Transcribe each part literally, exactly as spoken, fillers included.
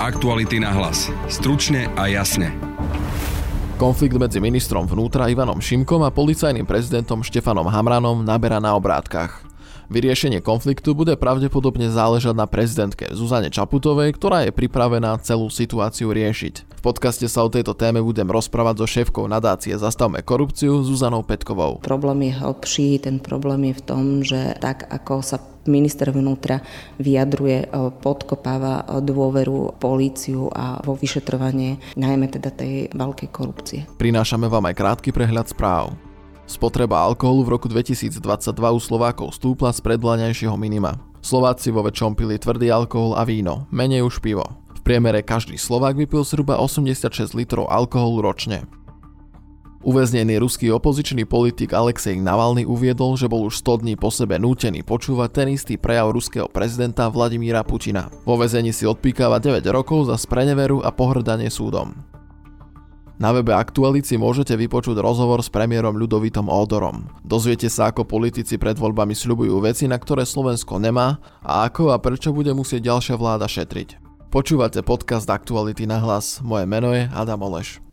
Aktuality na hlas. Stručne a jasne. Konflikt medzi ministrom vnútra Ivanom Šimkom a policajným prezidentom Štefanom Hamranom naberá na obrátkach. Vyriešenie konfliktu bude pravdepodobne záležať na prezidentke Zuzane Čaputovej, ktorá je pripravená celú situáciu riešiť. V podcaste sa o tejto téme budem rozprávať so šéfkou nadácie Zastavme korupciu Zuzanou Petkovou. Problém je hlbší, ten problém je v tom, že tak ako sa minister vnútra vyjadruje, podkopáva dôveru políciu a vo vyšetrovanie najmä teda tej veľkej korupcie. Prinášame vám aj krátky prehľad správ. Spotreba alkoholu v roku dvetisícdvadsaťdva u Slovákov stúpla z predvlaňajšieho minima. Slováci vo väčšom pili tvrdý alkohol a víno, menej už pivo. V priemere každý Slovák vypil zhruba osemdesiatšesť litrov alkoholu ročne. Uväznený ruský opozičný politik Alexej Navalny uviedol, že bol už sto dní po sebe nútený počúvať ten istý prejav ruského prezidenta Vladimíra Putina. Vo väzení si odpíkáva deväť rokov za spreneveru a pohŕdanie súdom. Na webe Aktualít si môžete vypočuť rozhovor s premiérom Ľudovítom Ódorom. Dozviete sa, ako politici pred voľbami sľubujú veci, na ktoré Slovensko nemá, a ako a prečo bude musieť ďalšia vláda šetriť. Počúvate podcast Aktuality na hlas. Moje meno je Adam Oleš.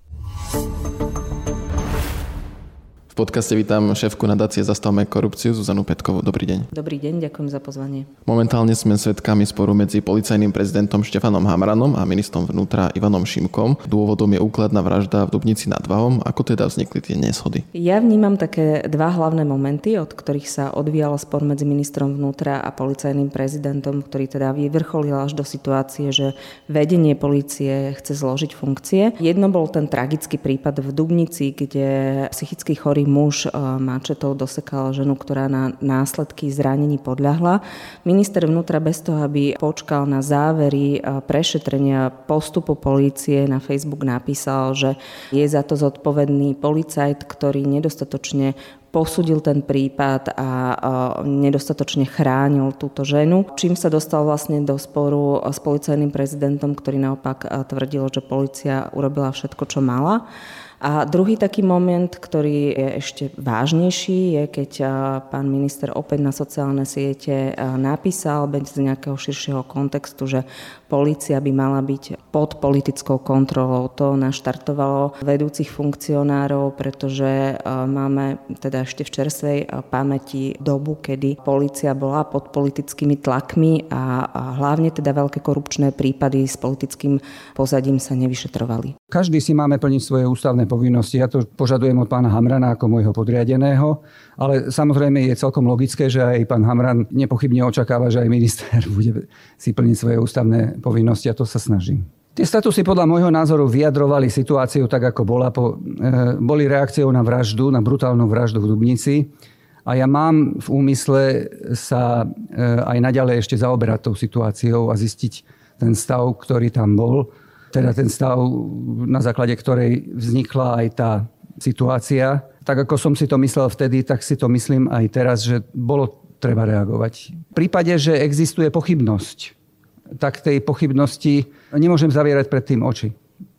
V podcaste vítam šéfku nadácie Zastavme korupciu Zuzanu Petkovú. Dobrý deň. Dobrý deň, ďakujem za pozvanie. Momentálne sme svedkami sporu medzi policajným prezidentom Štefanom Hamranom a ministrom vnútra Ivanom Šimkom. Dôvodom je úkladná vražda v Dubnici nad Váhom. Ako teda vznikli tie neshody? Ja vnímam také dva hlavné momenty, od ktorých sa odvíjal spor medzi ministrom vnútra a policajným prezidentom, ktorý teda vyvrcholil až do situácie, že vedenie polície chce zložiť funkcie. Jedno bol ten tragický prípad v Dubnici, kde psychicky chorý muž mačetou dosekal ženu, ktorá na následky zranení podľahla. Minister vnútra bez toho, aby počkal na závery prešetrenia postupu polície, na Facebook napísal, že je za to zodpovedný policajt, ktorý nedostatočne posúdil ten prípad a nedostatočne chránil túto ženu, čím sa dostal vlastne do sporu s policajným prezidentom, ktorý naopak tvrdil, že polícia urobila všetko, čo mala. A druhý taký moment, ktorý je ešte vážnejší, je, keď pán minister opäť na sociálne siete napísal bez nejakého širšieho kontextu, že polícia by mala byť pod politickou kontrolou. To naštartovalo vedúcich funkcionárov, pretože máme teda ešte v čerstvej pamäti dobu, kedy polícia bola pod politickými tlakmi a hlavne teda veľké korupčné prípady s politickým pozadím sa nevyšetrovali. Každý si máme plniť svoje ústavné povinnosti. Ja to požadujem od pána Hamrana ako môjho podriadeného, ale samozrejme je celkom logické, že aj pán Hamran nepochybne očakáva, že aj minister bude si plniť svoje ústavné povinnosti, a to sa snažím. Tie statusy podľa môjho názoru vyjadrovali situáciu tak, ako bola. Po, e, boli reakciou na vraždu, na brutálnu vraždu v Dubnici, a ja mám v úmysle sa e, aj naďalej ešte zaoberať tou situáciou a zistiť ten stav, ktorý tam bol. Teda ten stav, na základe ktorej vznikla aj tá situácia. Tak ako som si to myslel vtedy, tak si to myslím aj teraz, že bolo treba reagovať. V prípade, že existuje pochybnosť, tak tej pochybnosti nemôžem zavierať pred tým oči.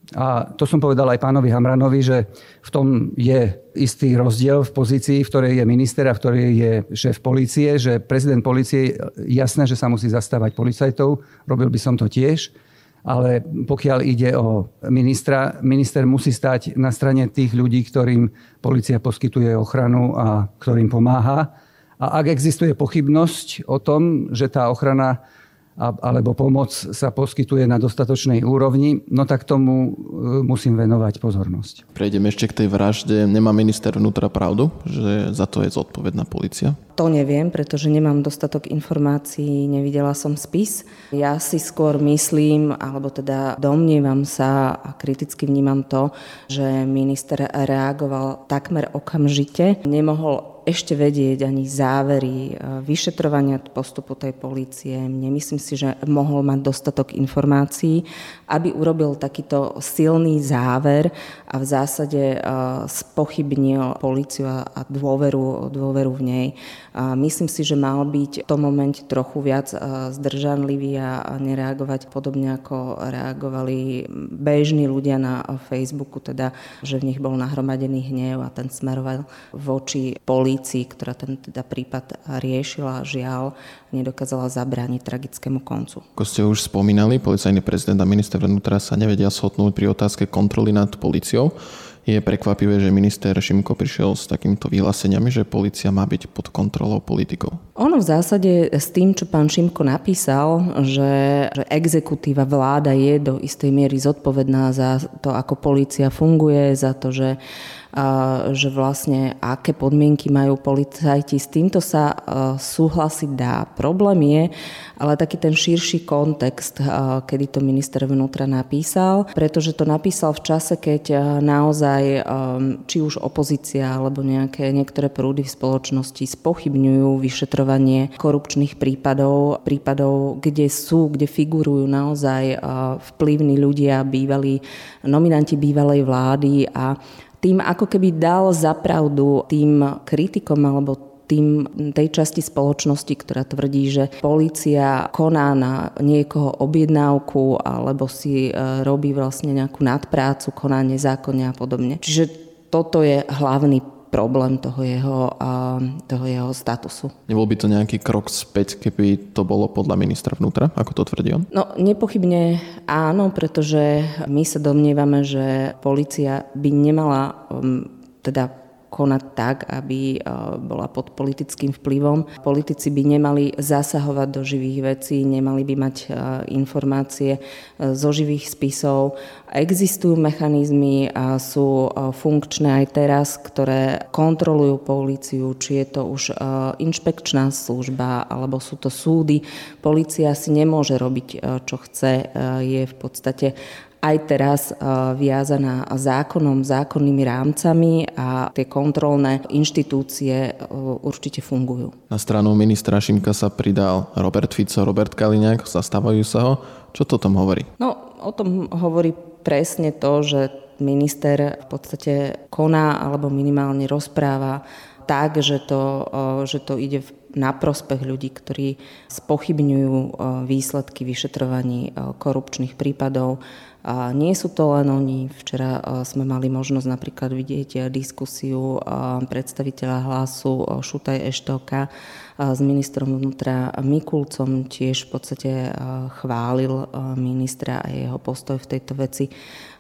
A to som povedal aj pánovi Hamranovi, že v tom je istý rozdiel v pozícii, v ktorej je minister a v ktorej je šéf polície, že prezident polície, jasné, že sa musí zastávať policajtov, robil by som to tiež. Ale pokiaľ ide o ministra, minister musí stať na strane tých ľudí, ktorým polícia poskytuje ochranu a ktorým pomáha. A ak existuje pochybnosť o tom, že tá ochrana alebo pomoc sa poskytuje na dostatočnej úrovni, no tak tomu musím venovať pozornosť. Prejdeme ešte k tej vražde. Nemá minister vnútra pravdu, že za to je zodpovedná polícia? To neviem, pretože nemám dostatok informácií, nevidela som spis. Ja si skôr myslím, alebo teda domnievam sa a kriticky vnímam to, že minister reagoval takmer okamžite. Nemohol ešte vedieť ani závery vyšetrovania postupu tej polície. Nemyslím si, že mohol mať dostatok informácií, aby urobil takýto silný záver a v zásade spochybnil políciu a dôveru, dôveru v nej. Myslím si, že mal byť v tom momente trochu viac zdržanlivý a nereagovať podobne, ako reagovali bežní ľudia na Facebooku, teda, že v nich bol nahromadený hnev a ten smeroval voči polícii polícii, ktorá ten teda prípad riešila, žiaľ, nedokázala zabrániť tragickému koncu. Ako ste už spomínali, policajný prezident a minister vnútra sa nevedia shodnúť pri otázke kontroly nad políciou. Je prekvapivé, že minister Šimko prišiel s takýmito vyhláseniami, že polícia má byť pod kontrolou politikov. Ono v zásade s tým, čo pán Šimko napísal, že, že exekutíva vláda je do istej miery zodpovedná za to, ako polícia funguje, za to, že A, že vlastne aké podmienky majú policajti. S týmto sa a, súhlasiť dá. Problém je, ale taký ten širší kontext, a, kedy to minister vnútra napísal, pretože to napísal v čase, keď a, naozaj a, či už opozícia alebo nejaké niektoré prúdy v spoločnosti spochybňujú vyšetrovanie korupčných prípadov, prípadov, kde sú, kde figurujú naozaj a, vplyvní ľudia, bývalí nominanti bývalej vlády a tým ako keby dal zapravdu tým kritikom alebo tým tej časti spoločnosti, ktorá tvrdí, že polícia koná na niekoho objednávku alebo si robí vlastne nejakú nadprácu, koná nezákonne a podobne. Čiže toto je hlavný problém toho jeho, toho jeho statusu. Nebol by to nejaký krok späť, keby to bolo podľa ministra vnútra, ako to tvrdí on? No nepochybne áno, pretože my sa domnievame, že polícia by nemala um, teda konať tak, aby bola pod politickým vplyvom. Politici by nemali zasahovať do živých vecí, nemali by mať informácie zo živých spisov. Existujú mechanizmy a sú funkčné aj teraz, ktoré kontrolujú políciu, či je to už inšpekčná služba, alebo sú to súdy. Polícia si nemôže robiť, čo chce. Je v podstate aj teraz viazaná zákonom, zákonnými rámcami a tie kontrolné inštitúcie určite fungujú. Na stranu ministra Šimka sa pridal Robert Fico, Robert Kaliňák, zastávajú sa ho. Čo to o tom hovorí? No, o tom hovorí presne to, že minister v podstate koná alebo minimálne rozpráva tak, že to, že to ide na prospech ľudí, ktorí spochybňujú výsledky vyšetrovaní korupčných prípadov. A nie sú to len oni. Včera sme mali možnosť napríklad vidieť diskusiu predstaviteľa Hlasu Šutaj Eštoka s ministrom vnútra Mikulcom. Tiež v podstate chválil ministra a jeho postoj v tejto veci.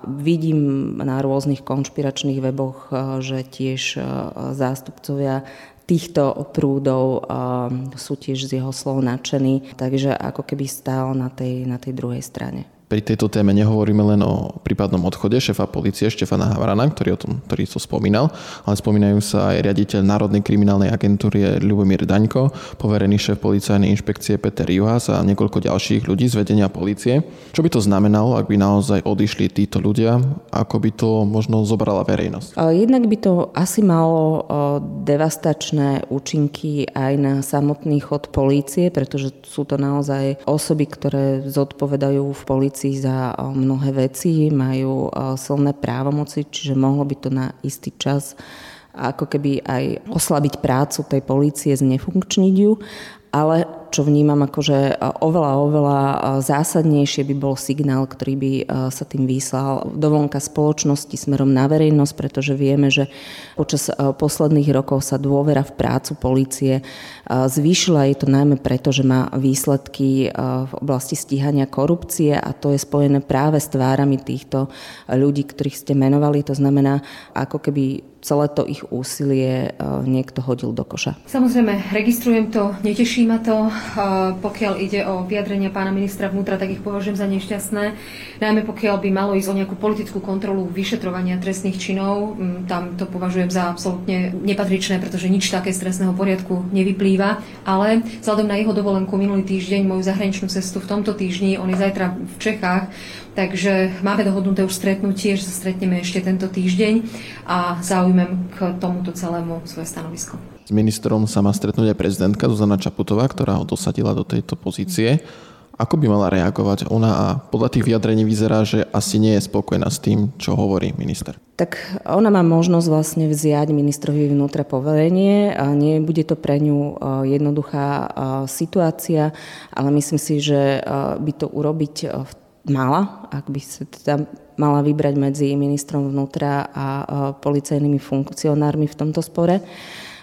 Vidím na rôznych konšpiračných weboch, že tiež zástupcovia týchto prúdov sú tiež z jeho slov nadšení, takže ako keby stál na tej, na tej druhej strane. Pri tejto téme nehovoríme len o prípadnom odchode šéfa polície Štefana Havrana, ktorý, o tom, ktorý to spomínal, ale spomínajú sa aj riaditeľ Národnej kriminálnej agentúry Ľubomír Daňko, poverený šéf policajnej inšpekcie Peter Juhas a niekoľko ďalších ľudí z vedenia polície. Čo by to znamenalo, ak by naozaj odišli títo ľudia? Ako by to možno zobrala verejnosť? Jednak by to asi malo devastačné účinky aj na samotný chod polície, pretože sú to naozaj osoby, ktoré zodpovedajú v polícii za mnohé veci, majú silné právomoci, čiže mohlo by to na istý čas ako keby aj oslabiť prácu tej polície, znefunkčniť ju, ale čo vnímam akože oveľa, oveľa zásadnejšie by bol signál, ktorý by sa tým vyslal dovonka spoločnosti smerom na verejnosť, pretože vieme, že počas posledných rokov sa dôvera v prácu polície zvýšila. Je to najmä preto, že má výsledky v oblasti stíhania korupcie a to je spojené práve s tvárami týchto ľudí, ktorých ste menovali. To znamená, ako keby celé to ich úsilie niekto hodil do koša. Samozrejme, registrujem to, neteší ma to. Pokiaľ ide o vyjadrenia pána ministra vnútra, tak ich považujem za nešťastné. Najmä pokiaľ by malo ísť o nejakú politickú kontrolu vyšetrovania trestných činov, tam to považujem za absolútne nepatričné, pretože nič také z trestného poriadku nevyplýva. Ale vzhľadom na jeho dovolenku minulý týždeň, moju zahraničnú cestu v tomto týždni, on je zajtra v Čechách, takže máme dohodnuté už stretnutie, že sa stretneme ešte tento týždeň a zaujmem k tomuto celému svoje stanovisko. S ministrom sa má stretnúť aj prezidentka Zuzana Čaputová, ktorá ho dosadila do tejto pozície. Ako by mala reagovať ona a podľa tých vyjadrení vyzerá, že asi nie je spokojná s tým, čo hovorí minister? Tak ona má možnosť vlastne vziať ministrovi vnútra poverenie a nie bude to pre ňu jednoduchá situácia, ale myslím si, že by to urobiť mala, ak by sa teda mala vybrať medzi ministrom vnútra a policajnými funkcionármi v tomto spore.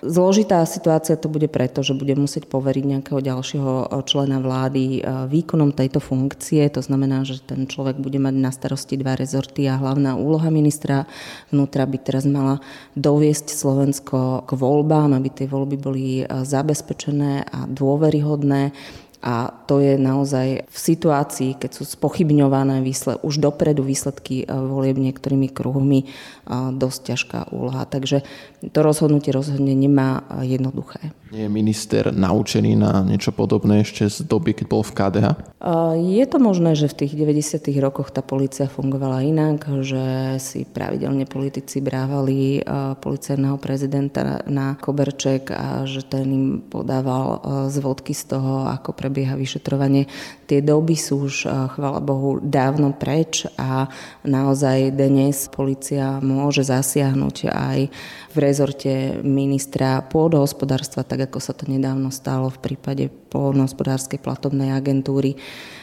Zložitá situácia to bude preto, že bude musieť poveriť nejakého ďalšieho člena vlády výkonom tejto funkcie. To znamená, že ten človek bude mať na starosti dva rezorty a hlavná úloha ministra vnútra by teraz mala doviesť Slovensko k voľbám, aby tie voľby boli zabezpečené a dôveryhodné. A to je naozaj v situácii, keď sú spochybňované výsled, už dopredu výsledky volieb niektorými kruhmi, dosť ťažká úloha. Takže to rozhodnutie rozhodne nemá jednoduché. Nie je minister naučený na niečo podobné ešte z doby, keď bol v ká dé há? Je to možné, že v tých deväťdesiatych rokoch tá polícia fungovala inak, že si pravidelne politici brávali policajného prezidenta na koberček a že ten im podával zvodky z toho, ako prebieha vyšetrovanie. Tie doby sú už, chvála Bohu, dávno preč a naozaj dnes polícia môže zasiahnuť aj v rezorte ministra pôdohospodárstva, tak ako sa to nedávno stalo v prípade poľnohospodárskej platobnej agentúry.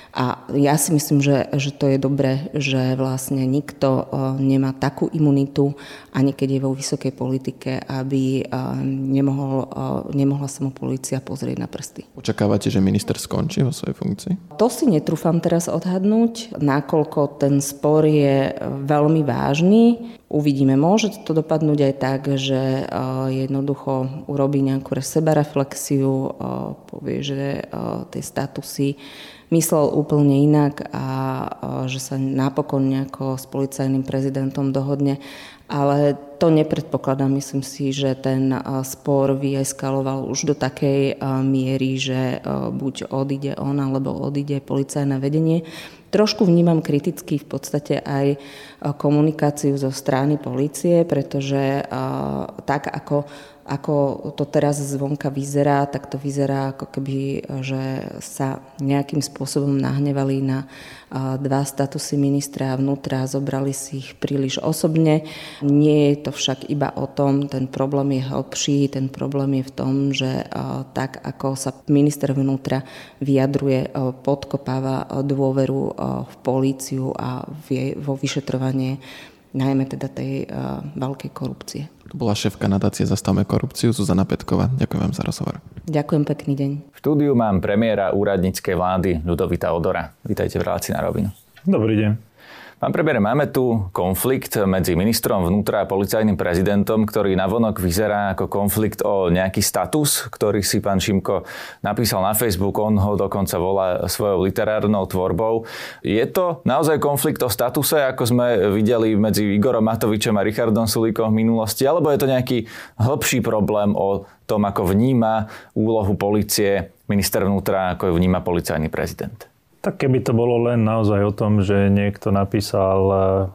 A ja si myslím, že, že to je dobré, že vlastne nikto nemá takú imunitu, ani keď je vo vysokej politike, aby nemohol, nemohla sa mu polícia pozrieť na prsty. Očakávate, že minister skončí vo svojej funkcii? To si netrúfam teraz odhadnúť, nakoľko ten spor je veľmi vážny. Uvidíme, môže to dopadnúť aj tak, že jednoducho urobí nejakú sebareflexiu, povie, že tie statusy myslel úplne inak a že sa napokon nejako s policajným prezidentom dohodne. Ale to nepredpokladám. Myslím si, že ten spor vyeskaloval už do takej miery, že buď odíde on, alebo odíde policajné vedenie. Trošku vnímam kriticky v podstate aj komunikáciu zo strany polície, pretože tak ako Ako to teraz zvonka vyzerá, tak to vyzerá ako keby, že sa nejakým spôsobom nahnevali na dva statusy ministra vnútra a zobrali si ich príliš osobne. Nie je to však iba o tom, ten problém je hlbší, ten problém je v tom, že tak ako sa minister vnútra vyjadruje, podkopáva dôveru v políciu a vo vyšetrovanie najmä teda tej uh, veľkej korupcie. To bola šéfka nadácie Zastavme korupciu Zuzana Petková. Ďakujem vám za rozhovor. Ďakujem, pekný deň. V štúdiu mám premiéra úradníckej vlády Ľudovita Odora. Vítajte v relácii Na rovinu. Dobrý deň. Pán premiér, máme tu konflikt medzi ministrom vnútra a policajným prezidentom, ktorý navonok vyzerá ako konflikt o nejaký status, ktorý si pán Šimko napísal na Facebook. On ho dokonca volá svojou literárnou tvorbou. Je to naozaj konflikt o statuse, ako sme videli medzi Igorom Matovičom a Richardom Sulíkom v minulosti, alebo je to nejaký hlbší problém o tom, ako vníma úlohu polície minister vnútra, ako ju vníma policajný prezident? Tak keby to bolo len naozaj o tom, že niekto napísal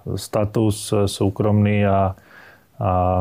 status súkromný a, a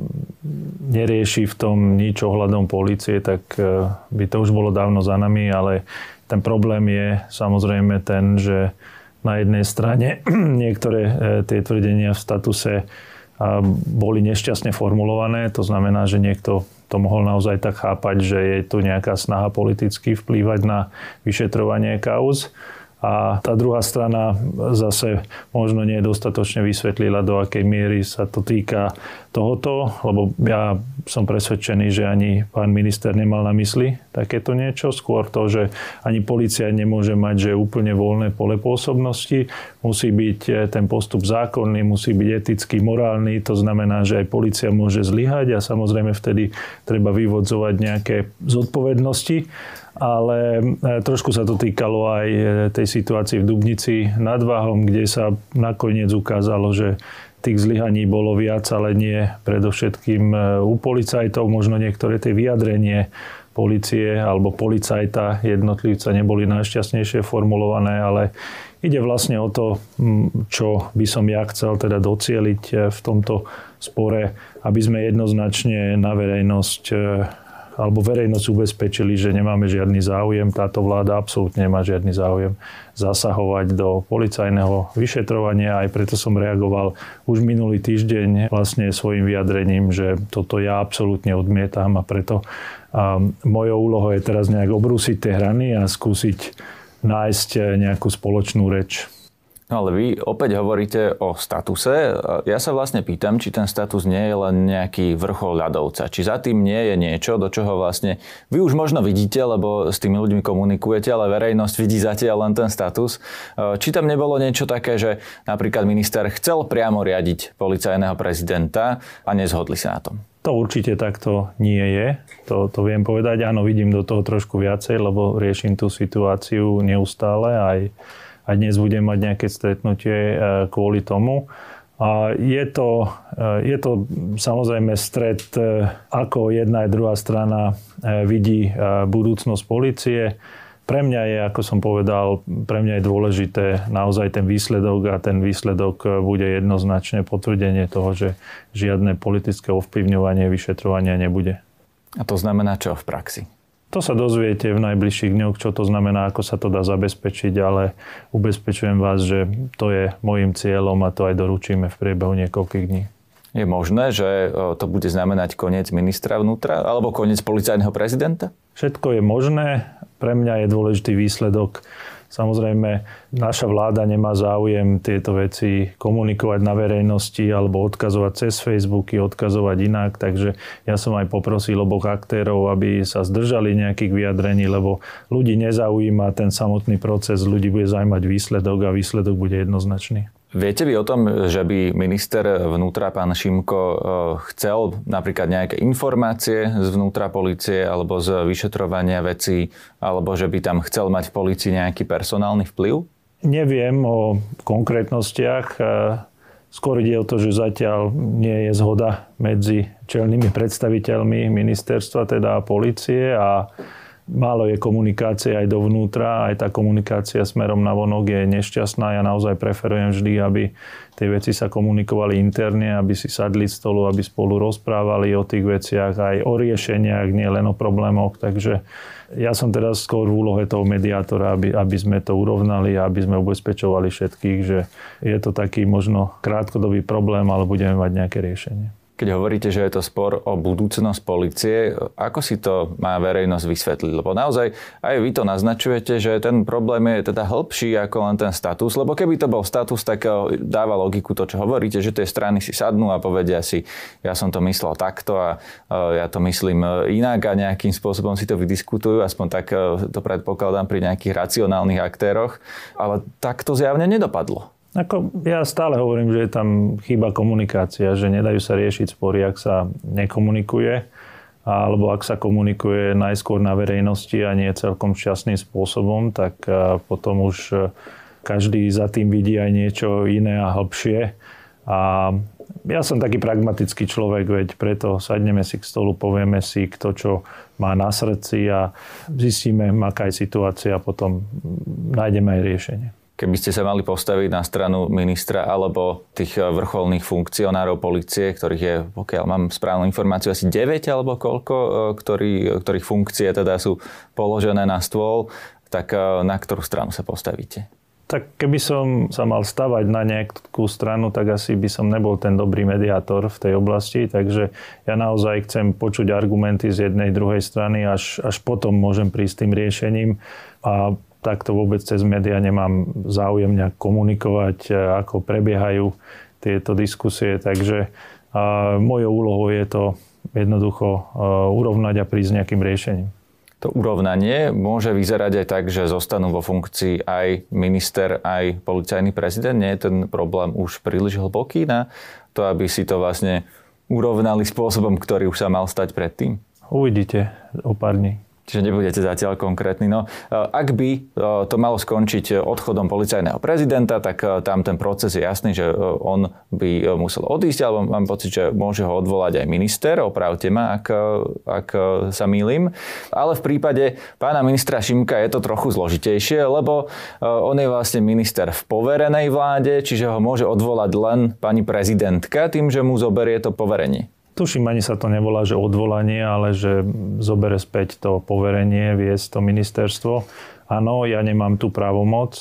nerieši v tom nič ohľadom polície, tak by to už bolo dávno za nami, ale ten problém je samozrejme ten, že na jednej strane niektoré tie tvrdenia v statuse boli nešťastne formulované, to znamená, že niekto to mohol naozaj tak chápať, že je tu nejaká snaha politicky vplývať na vyšetrovanie kauz. A tá druhá strana zase možno nie dostatočne vysvetlila, do akej miery sa to týka tohoto, lebo ja som presvedčený, že ani pán minister nemal na mysli takéto niečo. Skôr to, že ani polícia nemôže mať, že úplne voľné pole pôsobnosti. Musí byť ten postup zákonný, musí byť etický, morálny. To znamená, že aj polícia môže zlyhať a samozrejme vtedy treba vyvodzovať nejaké zodpovednosti. Ale trošku sa to týkalo aj tej situácii v Dubnici nad Váhom, kde sa nakoniec ukázalo, že tých zlyhaní bolo viac, ale nie predovšetkým u policajtov. Možno niektoré tie vyjadrenie polície alebo policajta jednotlivca neboli najšťastnejšie formulované, ale ide vlastne o to, čo by som ja chcel teda docieliť v tomto spore, aby sme jednoznačne na verejnosť alebo verejnosť ubezpečili, že nemáme žiadny záujem. Táto vláda absolútne nemá žiadny záujem zasahovať do policajného vyšetrovania. Aj preto som reagoval už minulý týždeň vlastne svojim vyjadrením, že toto ja absolútne odmietam a preto a mojou úlohou je teraz nejak obrúsiť tie hrany a skúsiť nájsť nejakú spoločnú reč. No ale vy opäť hovoríte o statuse. Ja sa vlastne pýtam, či ten status nie je len nejaký vrchol ľadovca. Či za tým nie je niečo, do čoho vlastne vy už možno vidíte, lebo s tými ľuďmi komunikujete, ale verejnosť vidí zatiaľ len ten status. Či tam nebolo niečo také, že napríklad minister chcel priamo riadiť policajného prezidenta a nezhodli sa na tom? To určite takto nie je. To, to viem povedať. Áno, vidím do toho trošku viacej, lebo riešim tú situáciu neustále. Aj A dnes budem mať nejaké stretnutie kvôli tomu. A je to, je to samozrejme stret, ako jedna aj druhá strana vidí budúcnosť polície. Pre mňa je, ako som povedal, pre mňa je dôležité naozaj ten výsledok a ten výsledok bude jednoznačne potvrdenie toho, že žiadne politické ovplyvňovanie vyšetrovania nebude. A to znamená čo v praxi? To sa dozviete v najbližších dňoch, čo to znamená, ako sa to dá zabezpečiť, ale ubezpečujem vás, že to je môjim cieľom a to aj doručíme v priebehu niekoľkých dní. Je možné, že to bude znamenať koniec ministra vnútra alebo koniec policajného prezidenta? Všetko je možné. Pre mňa je dôležitý výsledok. Samozrejme, naša vláda nemá záujem tieto veci komunikovať na verejnosti alebo odkazovať cez Facebooky, odkazovať inak. Takže ja som aj poprosil oboch aktérov, aby sa zdržali nejakých vyjadrení, lebo ľudí nezaujíma ten samotný proces, ľudí bude zaujímať výsledok a výsledok bude jednoznačný. Viete vy o tom, že by minister vnútra, pán Šimko, chcel napríklad nejaké informácie zvnútra polície alebo z vyšetrovania vecí, alebo že by tam chcel mať v polícii nejaký personálny vplyv? Neviem o konkrétnostiach. Skôr ide o to, že zatiaľ nie je zhoda medzi čelnými predstaviteľmi ministerstva, teda polície, a málo je komunikácie aj dovnútra, aj tá komunikácia smerom na vonok je nešťastná. Ja naozaj preferujem vždy, aby tie veci sa komunikovali interne, aby si sadli z stolu, aby spolu rozprávali o tých veciach, aj o riešeniach, nie len o problémoch. Takže ja som teraz skôr v úlohe toho mediátora, aby, aby sme to urovnali a aby sme ubezpečovali všetkých, že je to taký možno krátkodobý problém, ale budeme mať nejaké riešenie. Keď hovoríte, že je to spor o budúcnosť polície, ako si to má verejnosť vysvetliť? Lebo naozaj aj vy to naznačujete, že ten problém je teda hĺbší ako len ten status. Lebo keby to bol status, tak dáva logiku to, čo hovoríte, že tie strany si sadnú a povedia si, ja som to myslel takto a ja to myslím inak a nejakým spôsobom si to vydiskutujú. Aspoň tak to predpokladám pri nejakých racionálnych aktéroch. Ale tak to zjavne nedopadlo. Ako ja stále hovorím, že je tam chyba komunikácia, že nedajú sa riešiť spory, ak sa nekomunikuje, alebo ak sa komunikuje najskôr na verejnosti a nie celkom šťastným spôsobom, tak potom už každý za tým vidí aj niečo iné a hlbšie. A ja som taký pragmatický človek, veď preto sadneme si k stolu, povieme si, kto čo má na srdci a zistíme, aká je situácia a potom nájdeme aj riešenie. Keby ste sa mali postaviť na stranu ministra alebo tých vrcholných funkcionárov polície, ktorých je, pokiaľ mám správnu informáciu, asi deväť alebo koľko, ktorí, ktorých funkcie teda sú položené na stôl, tak na ktorú stranu sa postavíte? Tak keby som sa mal stavať na nejakú stranu, tak asi by som nebol ten dobrý mediátor v tej oblasti. Takže ja naozaj chcem počuť argumenty z jednej, druhej strany, až, až potom môžem prísť tým riešením. A takto vôbec cez médiá nemám záujem nejak komunikovať, ako prebiehajú tieto diskusie. Takže a, mojou úlohou je to jednoducho a, urovnať a prísť nejakým riešením. To urovnanie môže vyzerať aj tak, že zostanú vo funkcii aj minister, aj policajný prezident. Nie je ten problém už príliš hlboký na to, aby si to vlastne urovnali spôsobom, ktorý už sa mal stať predtým? Uvidíte o pár dní. Čiže nebudete zatiaľ konkrétni. No, ak by to malo skončiť odchodom policajného prezidenta, tak tam ten proces je jasný, že on by musel odísť, alebo mám pocit, že môže ho odvolať aj minister, opravte ma, ak, ak sa mýlim. Ale v prípade pána ministra Šimka je to trochu zložitejšie, lebo on je vlastne minister v poverenej vláde, čiže ho môže odvolať len pani prezidentka tým, že mu zoberie to poverenie. Tuším, ani sa to nevolá, že odvolanie, ale že zobere späť to poverenie, viesť to ministerstvo. Áno, ja nemám tú právomoc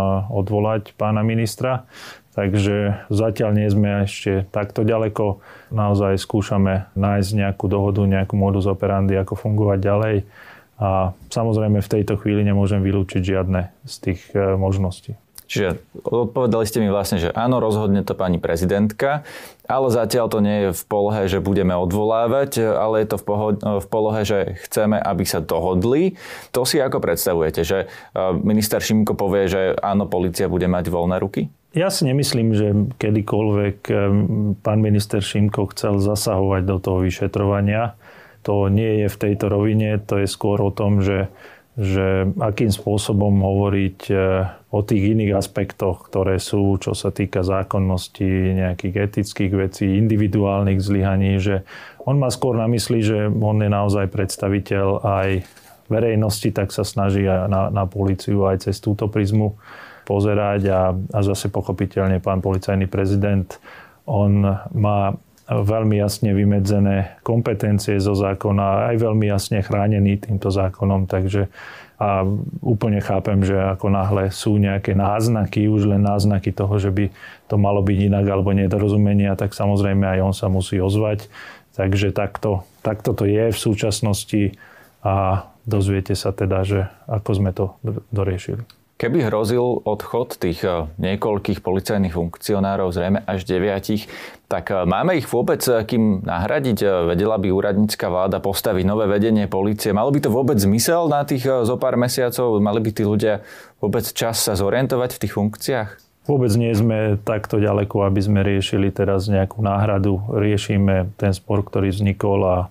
odvolať pána ministra, takže zatiaľ nie sme ešte takto ďaleko. Naozaj skúšame nájsť nejakú dohodu, nejakú modus operandi, ako fungovať ďalej. A samozrejme v tejto chvíli nemôžem vylúčiť žiadne z tých možností. Čiže odpovedali ste mi vlastne, že áno, rozhodne to pani prezidentka, ale zatiaľ to nie je v polohe, že budeme odvolávať, ale je to v, poho- v polohe, že chceme, aby sa dohodli. To si ako predstavujete, že minister Šimko povie, že áno, polícia bude mať voľné ruky? Ja si nemyslím, že kedykoľvek pán minister Šimko chcel zasahovať do toho vyšetrovania. To nie je v tejto rovine, to je skôr o tom, že že akým spôsobom hovoriť o tých iných aspektoch, ktoré sú, čo sa týka zákonnosti, nejakých etických vecí, individuálnych zlyhaní, že on má skôr na mysli, že on je naozaj predstaviteľ aj verejnosti, tak sa snaží aj na, na políciu aj cez túto prizmu pozerať a, a zase pochopiteľne pán policajný prezident, on má veľmi jasne vymedzené kompetencie zo zákona, aj veľmi jasne chránený týmto zákonom, takže a úplne chápem, že ako náhle sú nejaké náznaky, už len náznaky toho, že by to malo byť inak alebo nedorozumenia, tak samozrejme aj on sa musí ozvať. Takže takto, takto to je v súčasnosti a dozviete sa teda, že ako sme to doriešili. Keby hrozil odchod tých niekoľkých policajných funkcionárov, zrejme až deviatich, tak máme ich vôbec kým nahradiť? Vedela by úradnícka vláda postaviť nové vedenie polície? Malo by to vôbec zmysel na tých zo pár mesiacov? Mali by tí ľudia vôbec čas sa zorientovať v tých funkciách? Vôbec nie sme takto ďaleko, aby sme riešili teraz nejakú náhradu. Riešime ten spor, ktorý vznikol a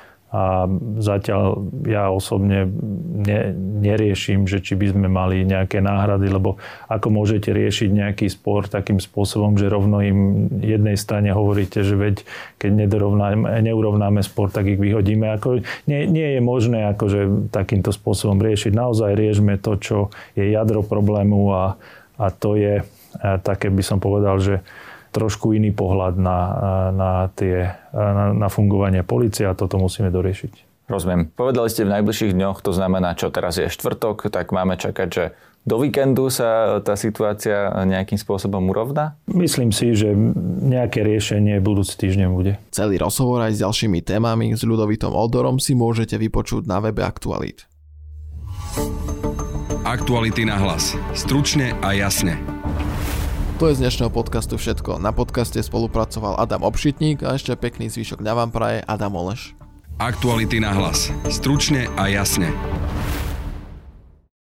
A zatiaľ ja osobne ne, neriešim, že či by sme mali nejaké náhrady, lebo ako môžete riešiť nejaký spor takým spôsobom, že rovno im jednej strane hovoríte, že veď keď neurovnáme spor, tak ich vyhodíme. Ako, nie, nie je možné akože takýmto spôsobom riešiť. Naozaj riešme to, čo je jadro problému a, a to je a také, by som povedal, že trošku iný pohľad na, na, tie, na, na fungovanie polície a toto musíme doriešiť. Rozumiem. Povedali ste v najbližších dňoch, to znamená, čo teraz je štvrtok, tak máme čakať, že do víkendu sa tá situácia nejakým spôsobom urovná? Myslím si, že nejaké riešenie budúci týždeň bude. Celý rozhovor aj s ďalšími témami s Ľudovitom Odorom si môžete vypočuť na webe Aktualít. Aktuality na hlas. Stručne a jasne. To je z dnešného podcastu všetko. Na podcaste spolupracoval Adam Obšitník a ešte pekný zvyšok dňa vám praje Adam Oleš. Aktuality na hlas. Stručne a jasne.